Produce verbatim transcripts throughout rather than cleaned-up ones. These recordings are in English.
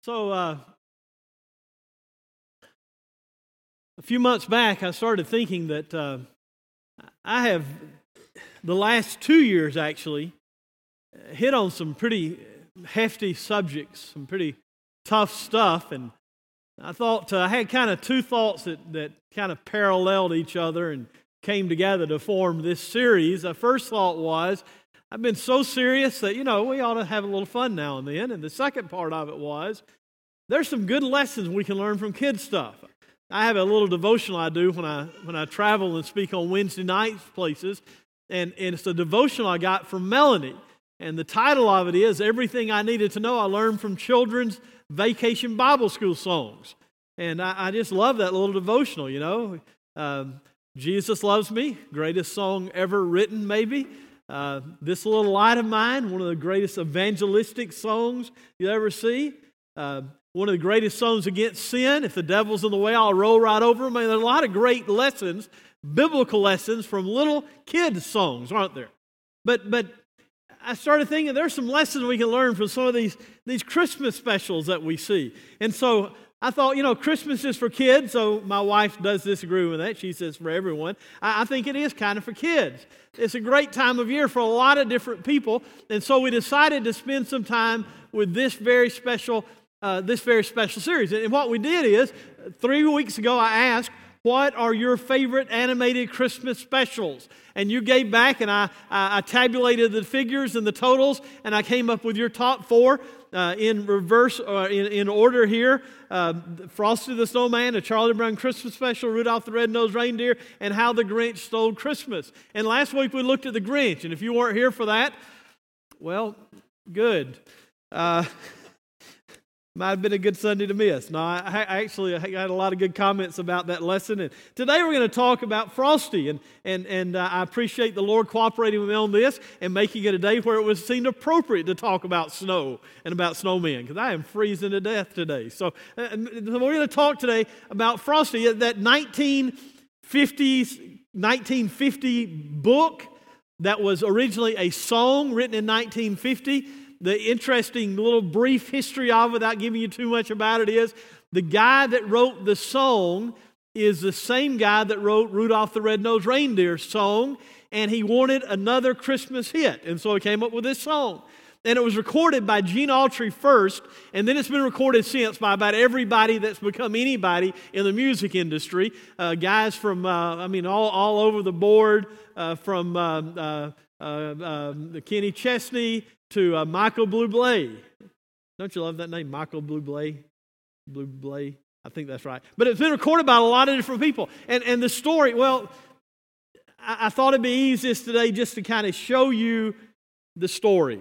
So, uh, a few months back, I started thinking that uh, I have, the last two years actually, hit on some pretty hefty subjects, some pretty tough stuff, and I thought uh, I had kind of two thoughts that, that kind of paralleled each other and came together to form this series. The first thought was, I've been so serious that, you know, we ought to have a little fun now and then. And the second part of it was, there's some good lessons we can learn from kids stuff. I have a little devotional I do when I when I travel and speak on Wednesday night places, and, and it's a devotional I got from Melanie. And the title of it is, Everything I Needed to Know I Learned from Children's Vacation Bible School Songs. And I, I just love that little devotional, you know. Um, Jesus Loves Me, greatest song ever written, maybe. Uh, This Little Light of Mine, one of the greatest evangelistic songs you ever see. Uh, one of the greatest songs against sin. If the devil's in the way, I'll roll right over him. I mean, there are a lot of great lessons, biblical lessons from little kids' songs, aren't there? But but I started thinking there's some lessons we can learn from some of these, these Christmas specials that we see. And so I thought, you know, Christmas is for kids, so my wife does disagree with that. She says for everyone. I, I think it is kind of for kids. It's a great time of year for a lot of different people, and so we decided to spend some time with this very special, uh, this very special series. And what we did is, three weeks ago I asked, what are your favorite animated Christmas specials? And you gave back, and I, I, I tabulated the figures and the totals, and I came up with your top four uh, in reverse, uh, in, in order here. Uh, Frosty the Snowman, a Charlie Brown Christmas special, Rudolph the Red-Nosed Reindeer, and How the Grinch Stole Christmas. And last week we looked at the Grinch, and if you weren't here for that, well, good. Uh, Might have been a good Sunday to miss. No, I, I actually I got a lot of good comments about that lesson. And today we're going to talk about Frosty. And and and uh, I appreciate the Lord cooperating with me on this and making it a day where it was seemed appropriate to talk about snow and about snowmen, because I am freezing to death today. So uh, we're going to talk today about Frosty, that nineteen fifties, nineteen fifty book that was originally a song written in nineteen fifty. The interesting little brief history of it, without giving you too much about it, is the guy that wrote the song is the same guy that wrote Rudolph the Red-Nosed Reindeer song, and he wanted another Christmas hit, and so he came up with this song. And it was recorded by Gene Autry first, and then it's been recorded since by about everybody that's become anybody in the music industry. Uh, guys from, uh, I mean, all, all over the board, uh, from uh, uh, uh, uh, Kenny Chesney to uh, Michael Bublé. Don't you love that name, Michael Bublé? Bublé, I think that's right. But it's been recorded by a lot of different people. And and the story, well, I, I thought it'd be easiest today just to kind of show you the story.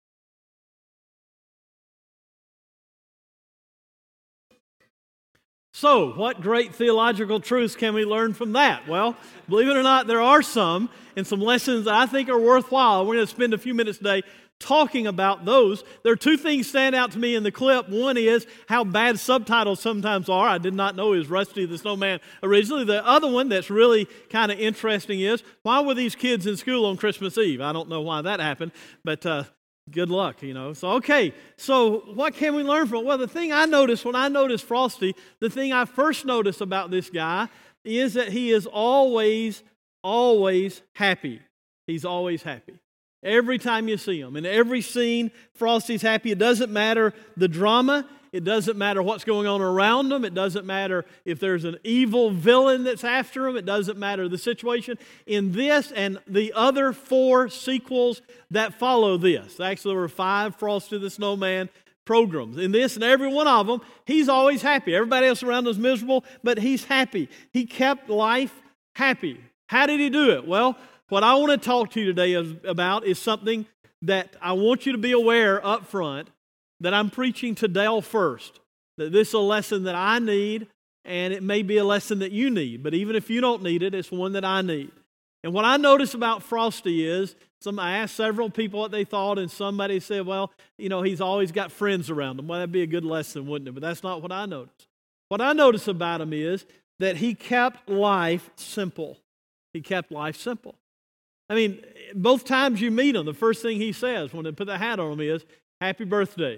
So, what great theological truths can we learn from that? Well, believe it or not, there are some, and some lessons that I think are worthwhile. We're going to spend a few minutes today talking about those. There are two things stand out to me in the clip. One is how bad subtitles sometimes are. I did not know it was Rusty the Snowman originally. The other one that's really kind of interesting is, why were these kids in school on Christmas Eve? I don't know why that happened, but uh, good luck, you know. So, okay, so what can we learn from it? Well, the thing I noticed when I noticed Frosty, the thing I first noticed about this guy is that he is always, always happy. He's always happy. Every time you see him, in every scene, Frosty's happy. It doesn't matter the drama. It doesn't matter what's going on around him. It doesn't matter if there's an evil villain that's after him. It doesn't matter the situation. In this and the other four sequels that follow this, actually there were five Frosty the Snowman programs. In this and every one of them, he's always happy. Everybody else around him is miserable, but he's happy. He kept life happy. How did he do it? Well, what I want to talk to you today is, about is something that I want you to be aware up front, that I'm preaching to Dale first, that this is a lesson that I need, and it may be a lesson that you need, but even if you don't need it, it's one that I need. And what I noticed about Frosty is, some I asked several people what they thought, and somebody said, well, you know, he's always got friends around him. Well, that'd be a good lesson, wouldn't it? But that's not what I noticed. What I noticed about him is that he kept life simple. He kept life simple. I mean, both times you meet him, the first thing he says when they put the hat on him is, happy birthday.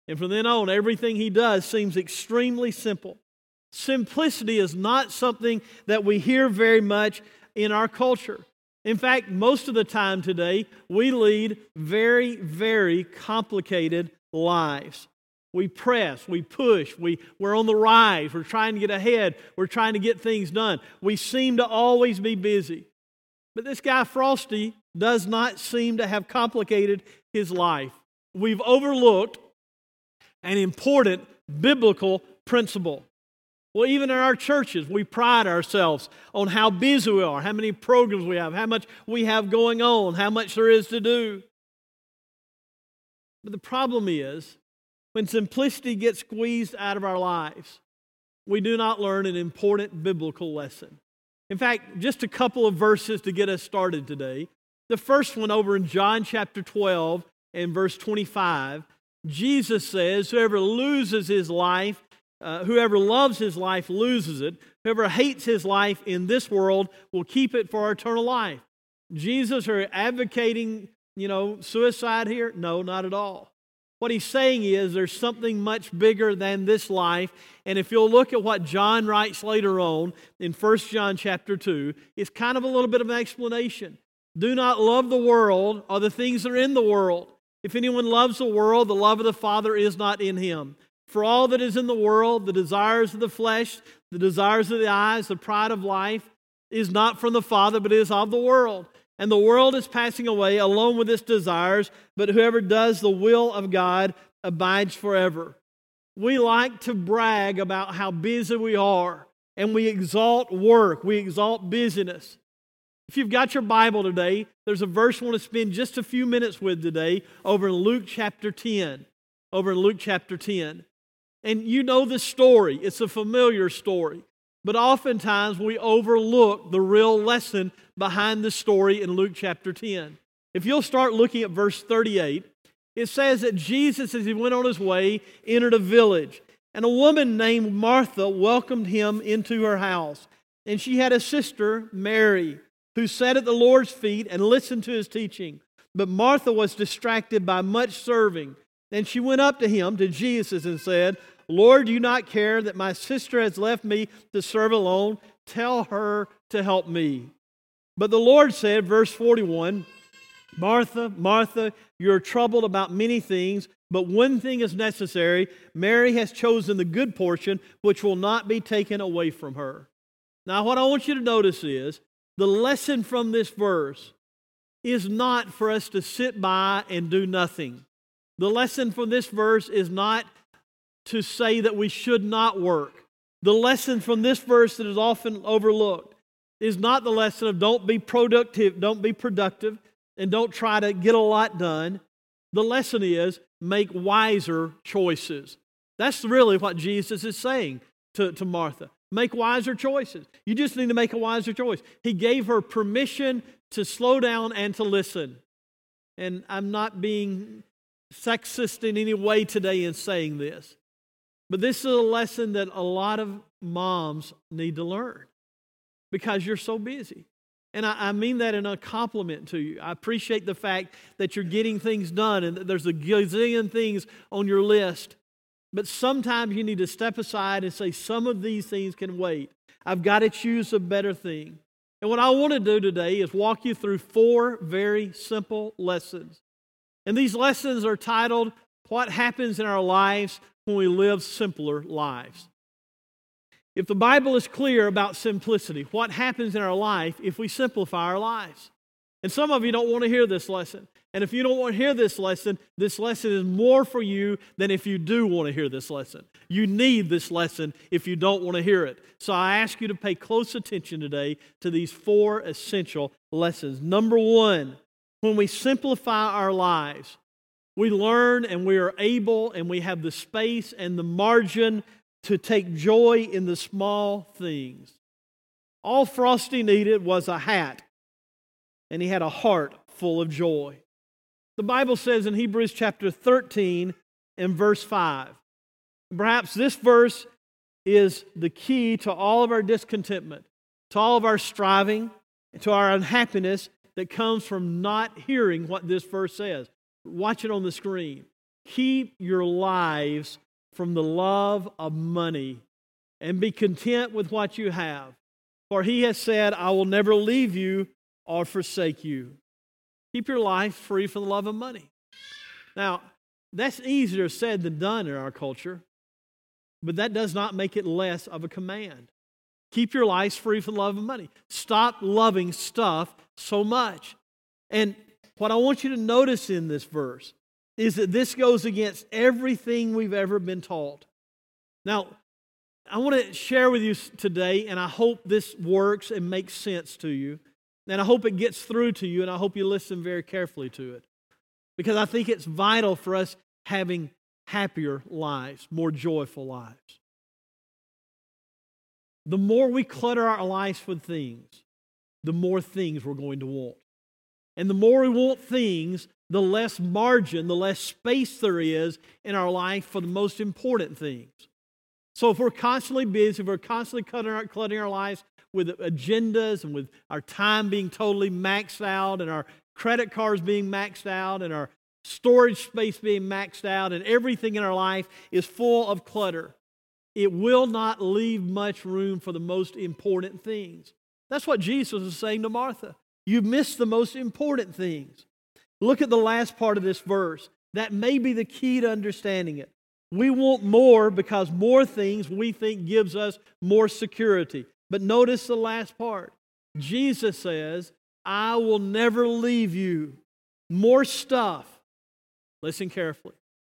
And from then on, everything he does seems extremely simple. Simplicity is not something that we hear very much in our culture. In fact, most of the time today, we lead very, very complicated lives. We press, we push, we, we're on the rise, we're trying to get ahead, we're trying to get things done. We seem to always be busy. But this guy Frosty does not seem to have complicated his life. We've overlooked an important biblical principle. Well, even in our churches, we pride ourselves on how busy we are, how many programs we have, how much we have going on, how much there is to do. But the problem is, when simplicity gets squeezed out of our lives, we do not learn an important biblical lesson. In fact, just a couple of verses to get us started today. The first one over in John chapter twelve and verse twenty-five, Jesus says, whoever loses his life, uh, whoever loves his life loses it. Whoever hates his life in this world will keep it for eternal life. Jesus are advocating, you know, suicide here? No, not at all. What he's saying is there's something much bigger than this life. And if you'll look at what John writes later on in First John chapter two, it's kind of a little bit of an explanation. Do not love the world or the things that are in the world. If anyone loves the world, the love of the Father is not in him. For all that is in the world, the desires of the flesh, the desires of the eyes, the pride of life, is not from the Father, but is of the world. And the world is passing away along with its desires, but whoever does the will of God abides forever. We like to brag about how busy we are, and we exalt work, we exalt busyness. If you've got your Bible today, there's a verse I want to spend just a few minutes with today over in Luke chapter ten. Over in Luke chapter ten. And you know the story. It's a familiar story. But oftentimes we overlook the real lesson behind the story in Luke chapter ten. If you'll start looking at verse thirty-eight, it says that Jesus, as he went on his way, entered a village. And a woman named Martha welcomed him into her house. And she had a sister, Mary, who sat at the Lord's feet and listened to his teaching. But Martha was distracted by much serving. And she went up to him, to Jesus, and said, Lord, do you not care that my sister has left me to serve alone? Tell her to help me. But the Lord said, verse forty-one, Martha, Martha, you're troubled about many things, but one thing is necessary. Mary has chosen the good portion, which will not be taken away from her. Now, what I want you to notice is, the lesson from this verse is not for us to sit by and do nothing. The lesson from this verse is not to say that we should not work. The lesson from this verse that is often overlooked is not the lesson of don't be productive, don't be productive, and don't try to get a lot done. The lesson is make wiser choices. That's really what Jesus is saying to, to Martha. Make wiser choices. You just need to make a wiser choice. He gave her permission to slow down and to listen. And I'm not being sexist in any way today in saying this. But this is a lesson that a lot of moms need to learn because you're so busy. And I, I mean that in a compliment to you. I appreciate the fact that you're getting things done and that there's a gazillion things on your list. But sometimes you need to step aside and say, some of these things can wait. I've got to choose a better thing. And what I want to do today is walk you through four very simple lessons. And these lessons are titled, What Happens in Our Lives When We Live Simpler Lives. If the Bible is clear about simplicity, what happens in our life if we simplify our lives? And some of you don't want to hear this lesson. And if you don't want to hear this lesson, this lesson is more for you than if you do want to hear this lesson. You need this lesson if you don't want to hear it. So I ask you to pay close attention today to these four essential lessons. Number one, when we simplify our lives, we learn and we are able and we have the space and the margin to take joy in the small things. All Frosty needed was a hat, and he had a heart full of joy. The Bible says in Hebrews chapter thirteen and verse five, perhaps this verse is the key to all of our discontentment, to all of our striving, to our unhappiness that comes from not hearing what this verse says. Watch it on the screen. keep your lives from the love of money and be content with what you have. For he has said, I will never leave you or forsake you. Keep your life free from the love of money. Now, that's easier said than done in our culture, but that does not make it less of a command. Keep your lives free from the love of money. Stop loving stuff so much. And what I want you to notice in this verse is that this goes against everything we've ever been taught. Now, I want to share with you today, and I hope this works and makes sense to you, and I hope it gets through to you, and I hope you listen very carefully to it, because I think it's vital for us having happier lives, more joyful lives. The more we clutter our lives with things, the more things we're going to want. And the more we want things, the less margin, the less space there is in our life for the most important things. So if we're constantly busy, if we're constantly cluttering our, cluttering our lives with agendas and with our time being totally maxed out and our credit cards being maxed out and our storage space being maxed out and everything in our life is full of clutter, it will not leave much room for the most important things. That's what Jesus is saying to Martha. You missed the most important things. Look at the last part of this verse. That may be the key to understanding it. We want more because more things we think gives us more security. But notice the last part. Jesus says, I will never leave you. More stuff. Listen carefully.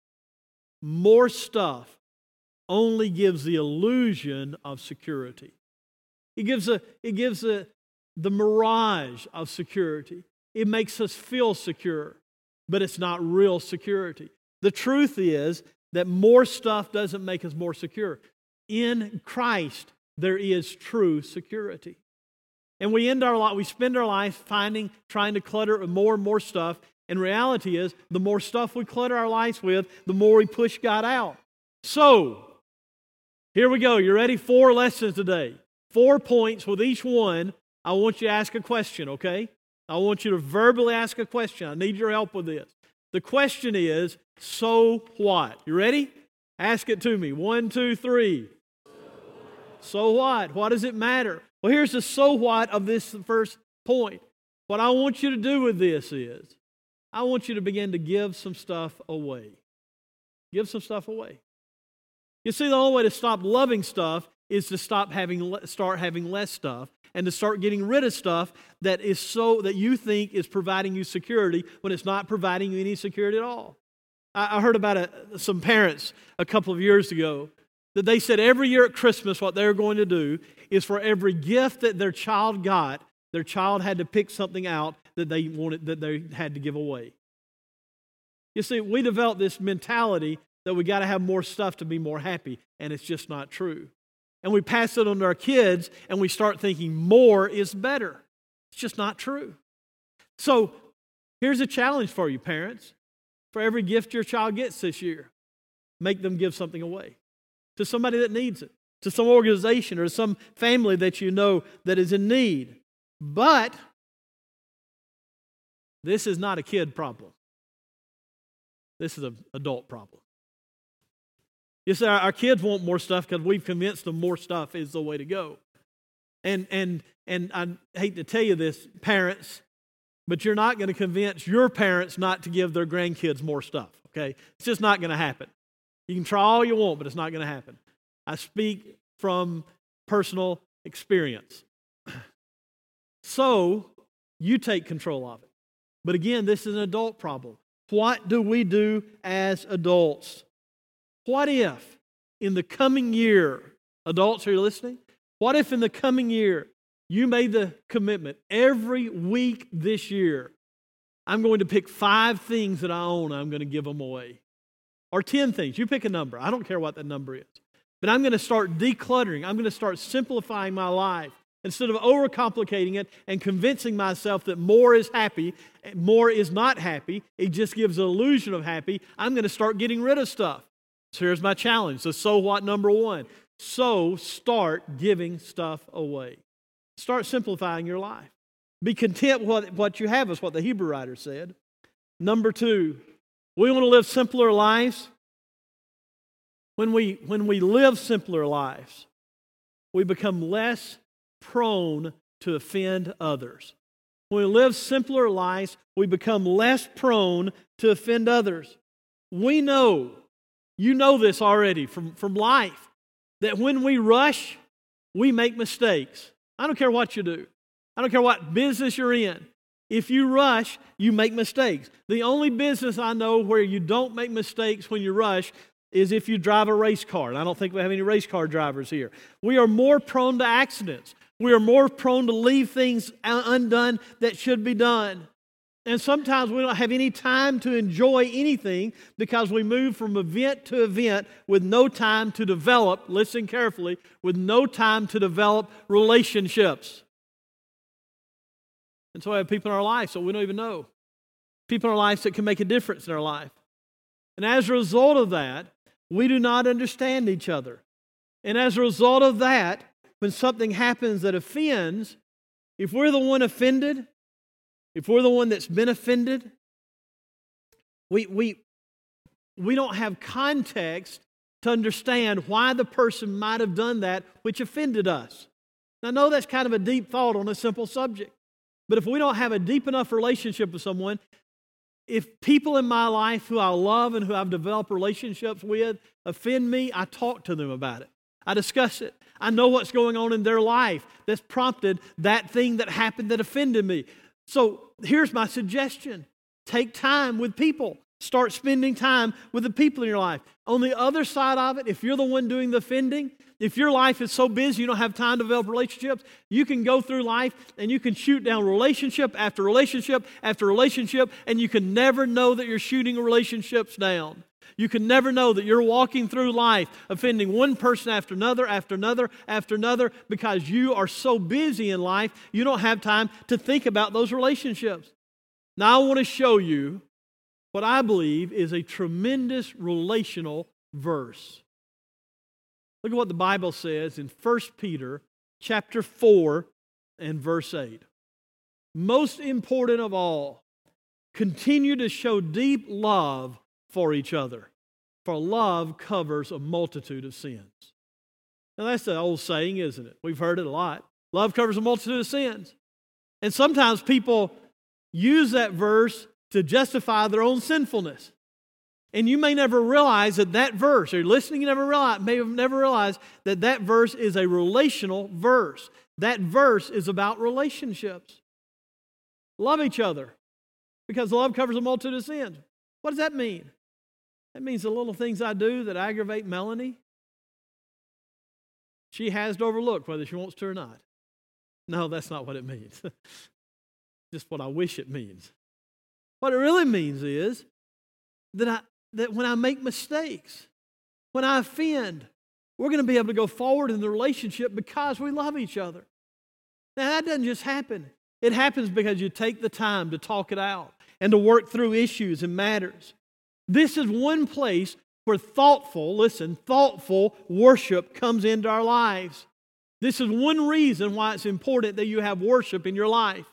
More stuff only gives the illusion of security. It gives a, it gives a, the mirage of security. It makes us feel secure, but it's not real security. The truth is that more stuff doesn't make us more secure. In Christ, there is true security. And we end our life, we spend our life finding, trying to clutter with more and more stuff. And reality is, the more stuff we clutter our lives with, the more we push God out. So, here we go. You ready? Four lessons today. Four points with each one. I want you to ask a question, okay? I want you to verbally ask a question. I need your help with this. The question is, so what? You ready? Ask it to me. One, two, three. So what? What does it matter? Well, here's the so what of this first point. What I want you to do with this is, I want you to begin to give some stuff away. Give some stuff away. You see, the only way to stop loving stuff is to stop having, start having less stuff, and to start getting rid of stuff that is so that you think is providing you security when it's not providing you any security at all. I, I heard about a, some parents a couple of years ago that they said every year at Christmas what they're going to do is for every gift that their child got, their child had to pick something out that they wanted, that they had to give away. You see, we developed this mentality that we got to have more stuff to be more happy, and it's just not true. And we pass it on to our kids, and we start thinking more is better. It's just not true. So here's a challenge for you, parents. For every gift your child gets this year, make them give something away to somebody that needs it, to some organization or some family that you know that is in need. But this is not a kid problem. This is an adult problem. You see, our, our kids want more stuff because we've convinced them more stuff is the way to go. And and and I hate to tell you this, parents, but you're not going to convince your parents not to give their grandkids more stuff, okay? It's just not going to happen. You can try all you want, but it's not going to happen. I speak from personal experience. So, you take control of it. But again, this is an adult problem. What do we do as adults? What if in the coming year, adults, are you listening? What if in the coming year you made the commitment every week this year, I'm going to pick five things that I own, I'm going to give them away. Or ten things. You pick a number. I don't care what that number is. But I'm going to start decluttering. I'm going to start simplifying my life. Instead of overcomplicating it and convincing myself that more is happy, more is not happy, it just gives an illusion of happy, I'm going to start getting rid of stuff. So here's my challenge. So, so what number one? So start giving stuff away. Start simplifying your life. Be content with what, what you have, is what the Hebrew writer said. Number two, We want to live simpler lives. When we, when we live simpler lives, we become less prone to offend others. When we live simpler lives, we become less prone to offend others. We know, you know this already from, from life, that when we rush, we make mistakes. I don't care what you do. I don't care what business you're in. If you rush, you make mistakes. The only business I know where you don't make mistakes when you rush is if you drive a race car. And I don't think we have any race car drivers here. We are more prone to accidents. We are more prone to leave things undone that should be done. And sometimes we don't have any time to enjoy anything because we move from event to event with no time to develop, listen carefully, with no time to develop relationships. And so we have people in our lives that we don't even know. People in our lives that can make a difference in our life. And as a result of that, we do not understand each other. And as a result of that, when something happens that offends, if we're the one offended, if we're the one that's been offended, we, we, we don't have context to understand why the person might have done that which offended us. Now, I know that's kind of a deep thought on a simple subject, but if we don't have a deep enough relationship with someone, if people in my life who I love and who I've developed relationships with offend me, I talk to them about it. I discuss it. I know what's going on in their life that's prompted that thing that happened that offended me. So here's my suggestion. Take time with people. Start spending time with the people in your life. On the other side of it, if you're the one doing the offending, if your life is so busy you don't have time to develop relationships, you can go through life and you can shoot down relationship after relationship after relationship, and you can never know that you're shooting relationships down. You can never know that you're walking through life offending one person after another, after another, after another, because you are so busy in life, you don't have time to think about those relationships. Now I want to show you what I believe is a tremendous relational verse. Look at what the Bible says in First Peter chapter four and verse eight. Most important of all, continue to show deep love for each other, for love covers a multitude of sins. Now that's the old saying, isn't it? We've heard it a lot. Love covers a multitude of sins. And sometimes people use that verse to justify their own sinfulness. And you may never realize that that verse, or you're listening, you never realize, may have never realized that that verse is a relational verse. That verse is about relationships. Love each other, because love covers a multitude of sins. What does that mean? That means the little things I do that aggravate Melanie, she has to overlook whether she wants to or not. No, that's not what it means. Just what I wish it means. What it really means is that I that when I make mistakes, when I offend, we're going to be able to go forward in the relationship because we love each other. Now, that doesn't just happen. It happens because you take the time to talk it out and to work through issues and matters. This is one place where thoughtful, listen, thoughtful worship comes into our lives. This is one reason why it's important that you have worship in your life.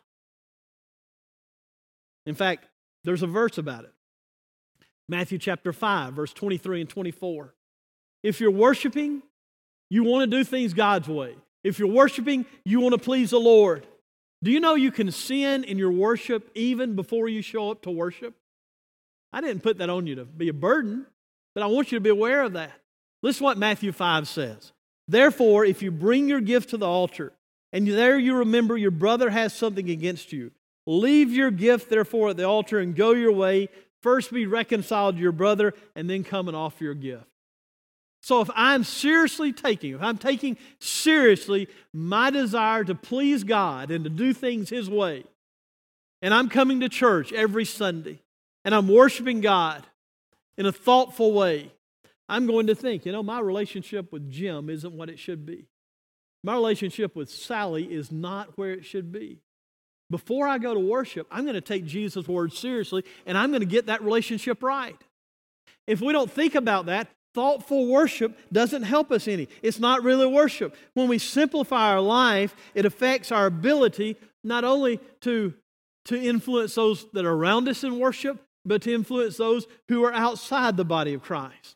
In fact, there's a verse about it. Matthew chapter five, verse twenty-three and twenty-four. If you're worshiping, you want to do things God's way. If you're worshiping, you want to please the Lord. Do you know you can sin in your worship even before you show up to worship? I didn't put that on you to be a burden, but I want you to be aware of that. Listen to what Matthew five says. Therefore, if you bring your gift to the altar, and there you remember your brother has something against you, leave your gift therefore at the altar and go your way. First be reconciled to your brother, and then come and offer your gift. So if I'm seriously taking, if I'm taking seriously my desire to please God and to do things His way, and I'm coming to church every Sunday, and I'm worshiping God in a thoughtful way, I'm going to think, you know, my relationship with Jim isn't what it should be. My relationship with Sally is not where it should be. Before I go to worship, I'm going to take Jesus' word seriously, and I'm going to get that relationship right. If we don't think about that, thoughtful worship doesn't help us any. It's not really worship. When we simplify our life, it affects our ability not only to, to influence those that are around us in worship, but to influence those who are outside the body of Christ.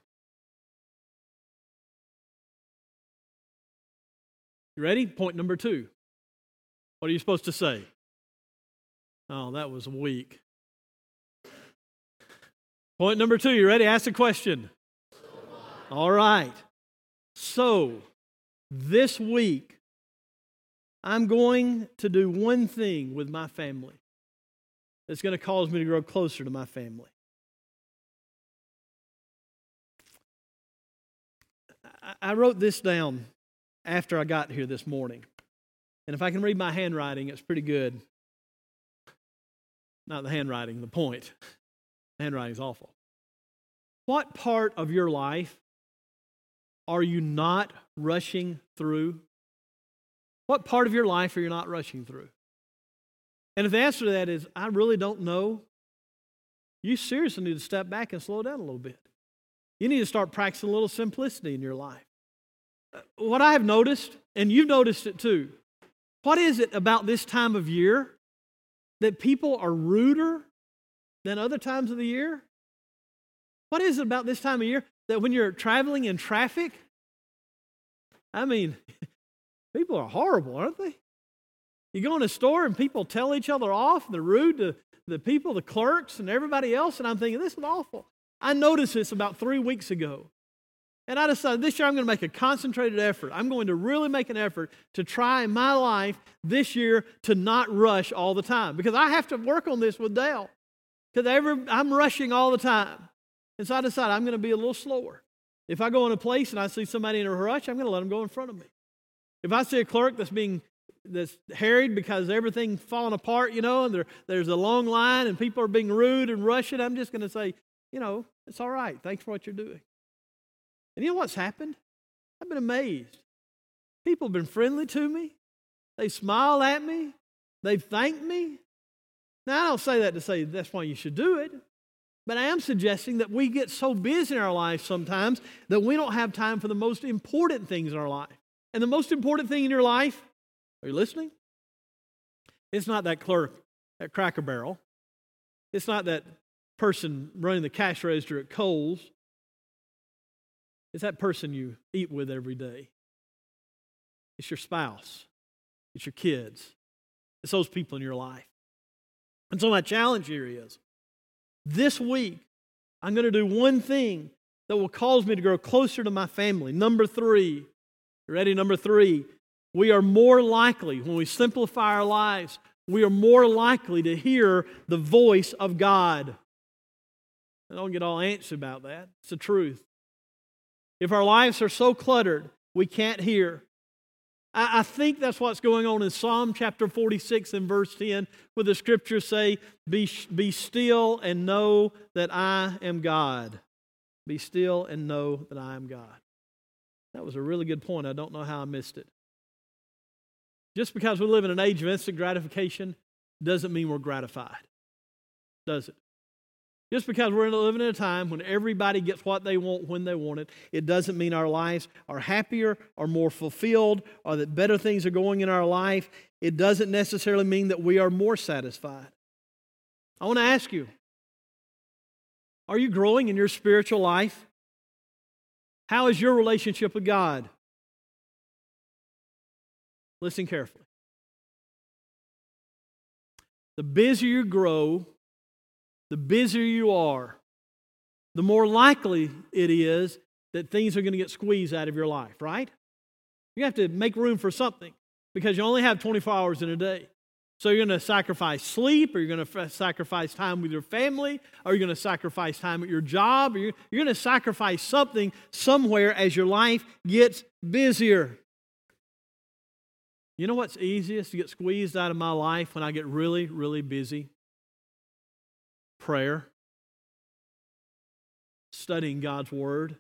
You ready? Point number two. What are you supposed to say? Oh, that was weak. Point number two, you ready? Ask a question. All right. So, this week, I'm going to do one thing with my family that's going to cause me to grow closer to my family. I wrote this down after I got here this morning. And if I can read my handwriting, it's pretty good. Not the handwriting, the point. The handwriting is awful. What part of your life are you not rushing through? What part of your life are you not rushing through? And if the answer to that is, I really don't know, you seriously need to step back and slow down a little bit. You need to start practicing a little simplicity in your life. What I have noticed, and you've noticed it too, what is it about this time of year that people are ruder than other times of the year? What is it about this time of year that when you're traveling in traffic, I mean, people are horrible, aren't they? You go in a store and people tell each other off, and they're rude to the people, the clerks, and everybody else, and I'm thinking, this is awful. I noticed this about three weeks ago. And I decided this year I'm going to make a concentrated effort. I'm going to really make an effort to try in my life this year to not rush all the time. Because I have to work on this with Dale. Because I'm rushing all the time. And so I decided I'm going to be a little slower. If I go in a place and I see somebody in a rush, I'm going to let them go in front of me. If I see a clerk that's being that's harried because everything's falling apart, you know, and there, there's a long line and people are being rude and rushing, I'm just going to say, you know, it's all right. Thanks for what you're doing. And you know what's happened? I've been amazed. People have been friendly to me. They smile at me. They've thanked me. Now, I don't say that to say that's why you should do it, but I am suggesting that we get so busy in our life sometimes that we don't have time for the most important things in our life. And the most important thing in your life, are you listening? It's not that clerk at Cracker Barrel. It's not that person running the cash register at Kohl's. It's that person you eat with every day. It's your spouse. It's your kids. It's those people in your life. And so my challenge here is, this week, I'm going to do one thing that will cause me to grow closer to my family. Number three. You ready? Number three. We are more likely, when we simplify our lives, we are more likely to hear the voice of God. I don't get all anxious about that. It's the truth. If our lives are so cluttered, we can't hear. I, I think that's what's going on in Psalm chapter forty-six and verse ten, where the scriptures say, be, be still and know that I am God. Be still and know that I am God. That was a really good point. I don't know how I missed it. Just because we live in an age of instant gratification doesn't mean we're gratified, does it? Just because we're living in a time when everybody gets what they want when they want it, it doesn't mean our lives are happier or more fulfilled or that better things are going in our life. It doesn't necessarily mean that we are more satisfied. I want to ask you, are you growing in your spiritual life? How is your relationship with God? Listen carefully. The busier you grow, the busier you are, the more likely it is that things are going to get squeezed out of your life, right? You have to make room for something because you only have twenty-four hours in a day. So you're going to sacrifice sleep, or you're going to sacrifice time with your family, or you're going to sacrifice time at your job, or you're, you're going to sacrifice something somewhere as your life gets busier. You know what's easiest to get squeezed out of my life when I get really, really busy? Prayer. Studying God's Word.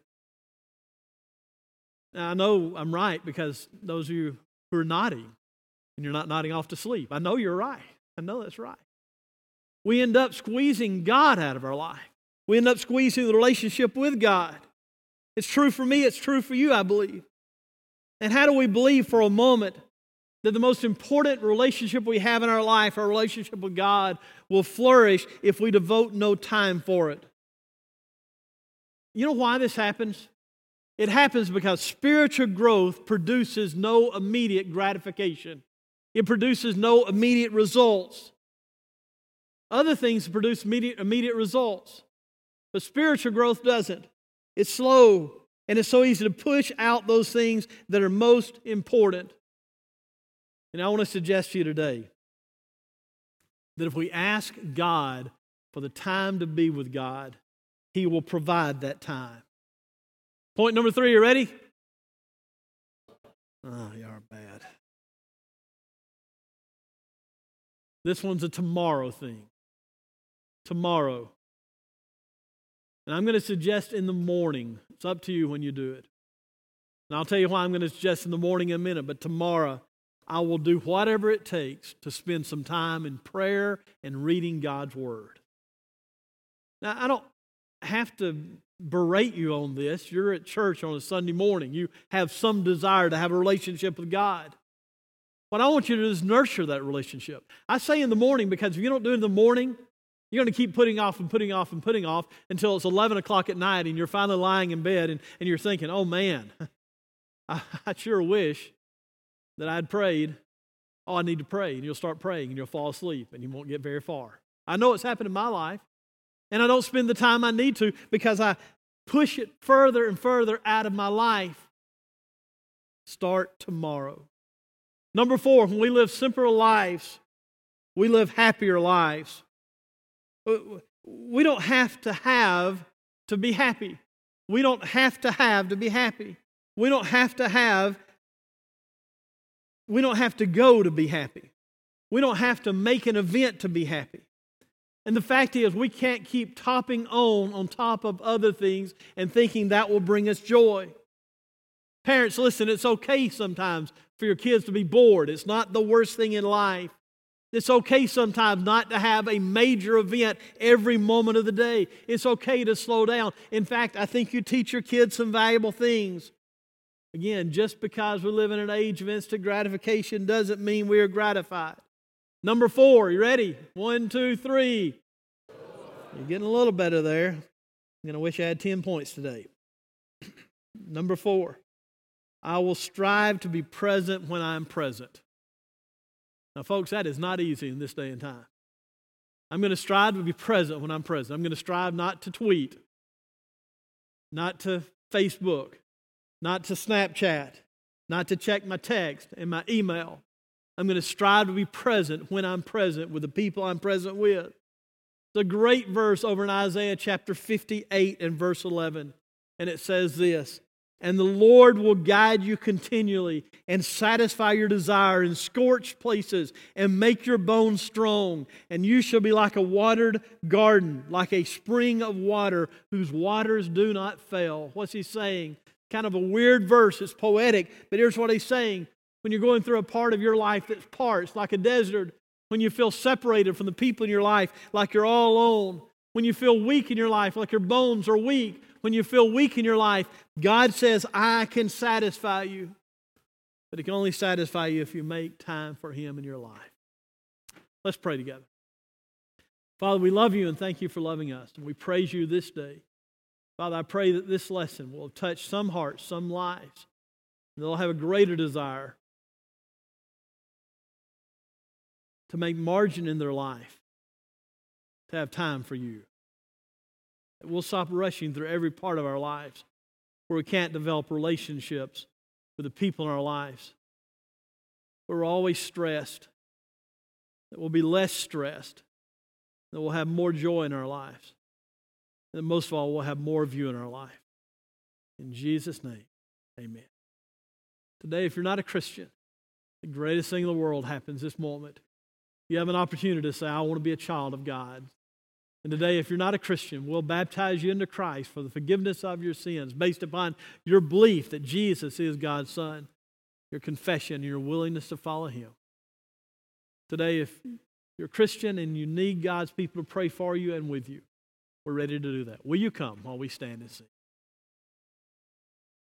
Now, I know I'm right because those of you who are nodding, and you're not nodding off to sleep, I know you're right. I know that's right. We end up squeezing God out of our life. We end up squeezing the relationship with God. It's true for me, it's true for you, I believe. And how do we believe for a moment that the most important relationship we have in our life, our relationship with God, will flourish if we devote no time for it. You know why this happens? It happens because spiritual growth produces no immediate gratification. It produces no immediate results. Other things produce immediate, immediate results, but spiritual growth doesn't. It's slow, and it's so easy to push out those things that are most important. And I want to suggest to you today that if we ask God for the time to be with God, He will provide that time. Point number three, you ready? Oh, you are bad. This one's a tomorrow thing. Tomorrow. And I'm going to suggest in the morning. It's up to you when you do it. And I'll tell you why I'm going to suggest in the morning in a minute, but tomorrow I will do whatever it takes to spend some time in prayer and reading God's Word. Now, I don't have to berate you on this. You're at church on a Sunday morning. You have some desire to have a relationship with God. What I want you to do is nurture that relationship. I say in the morning because if you don't do it in the morning, you're going to keep putting off and putting off and putting off until it's eleven o'clock at night and you're finally lying in bed and, and you're thinking, oh man, I, I sure wish that I'd prayed. Oh, I need to pray. And you'll start praying and you'll fall asleep and you won't get very far. I know it's happened in my life. And I don't spend the time I need to because I push it further and further out of my life. Start tomorrow. Number four, when we live simpler lives, we live happier lives. We don't have to have to be happy. We don't have to have to be happy. We don't have to have, we don't have to go to be happy. We don't have to make an event to be happy. And the fact is, we can't keep topping on on top of other things and thinking that will bring us joy. Parents, listen, it's okay sometimes for your kids to be bored. It's not the worst thing in life. It's okay sometimes not to have a major event every moment of the day. It's okay to slow down. In fact, I think you teach your kids some valuable things. Again, just because we live in an age of instant gratification doesn't mean we are gratified. Number four, you ready? One, two, three. You're getting a little better there. I'm going to wish I had ten points today. Number four, I will strive to be present when I'm present. Now, folks, that is not easy in this day and time. I'm going to strive to be present when I'm present. I'm going to strive not to tweet, not to Facebook, not to Snapchat, not to check my text and my email. I'm going to strive to be present when I'm present with the people I'm present with. It's a great verse over in Isaiah chapter fifty-eight and verse eleven. And it says this, and the Lord will guide you continually and satisfy your desire in scorched places and make your bones strong. And you shall be like a watered garden, like a spring of water whose waters do not fail. What's he saying? Kind of a weird verse. It's poetic, but here's what he's saying. When you're going through a part of your life that's parched, like a desert, when you feel separated from the people in your life, like you're all alone, when you feel weak in your life, like your bones are weak, when you feel weak in your life, God says, I can satisfy you. But He can only satisfy you if you make time for Him in your life. Let's pray together. Father, we love You and thank You for loving us. And we praise You this day. Father, I pray that this lesson will touch some hearts, some lives. And they'll have a greater desire to make margin in their life, to have time for You. That we'll stop rushing through every part of our lives where we can't develop relationships with the people in our lives. Where we're always stressed. That we'll be less stressed. That we'll have more joy in our lives. And most of all, we'll have more of You in our life. In Jesus' name, amen. Today, if you're not a Christian, the greatest thing in the world happens this moment. You have an opportunity to say, I want to be a child of God. And today, if you're not a Christian, we'll baptize you into Christ for the forgiveness of your sins based upon your belief that Jesus is God's Son, your confession, and your willingness to follow Him. Today, if you're a Christian and you need God's people to pray for you and with you, we're ready to do that. Will you come while we stand and sing?